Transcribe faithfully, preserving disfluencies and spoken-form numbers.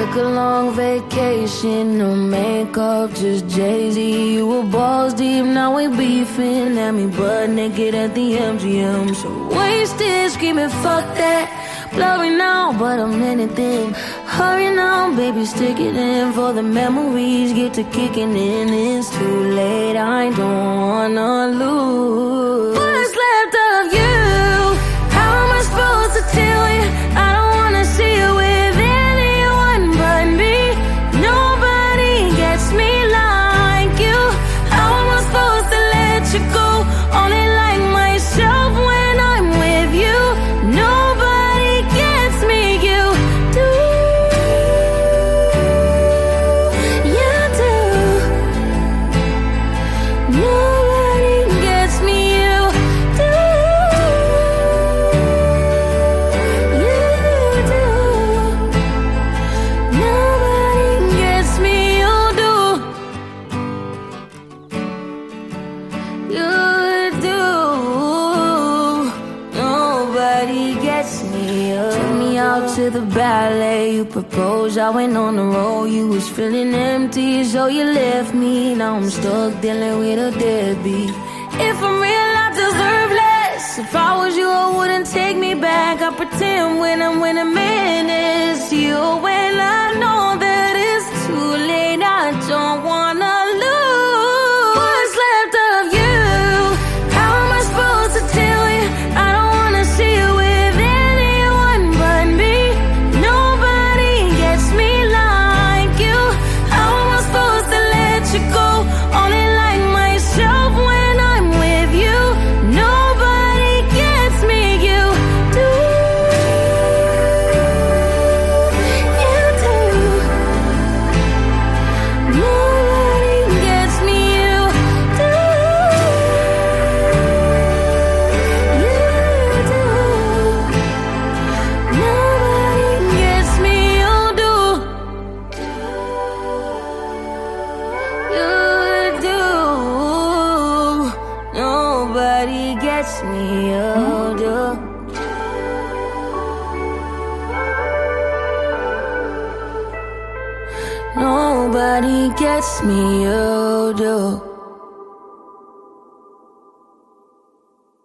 took a long vacation, no makeup, just Jay-Z. You were balls deep, now we beefing. Had me butt naked at the M G M. So wasted, screaming fuck that. Blurry now, but I'm anything. Hurry now, baby, stick it in. For the memories get to kicking in. It's too late, I don't wanna lose. What's left of you? How am I supposed to tell you? I don't wanna see you with anyone but me. Nobody gets me like you. How am I supposed to let you go? Only like myself when I'm with you. Nobody gets me, you do. You do. Nobody gets me, you do. You do. Nobody gets me, you do. You do. Nobody gets me. You took me out to the ballet. You proposed, I went on the road. You was feeling empty, so you left me. Now I'm stuck dealing with a deadbeat. If I'm real, I deserve less. If I was you, I wouldn't take me back. I pretend when I'm with a man, it's you. When I know that it's too late, I don't wanna lose. What's left of you? How am I supposed to tell you? I don't wanna see you with anyone but me. Nobody gets me like you. How am I supposed to let you go? Only like myself when I'm with you. Nobody gets me, you do. You do. Nobody gets me, you do. You do. Nobody gets me, you do. You do. Nobody gets me, you do. Nobody gets me, you do.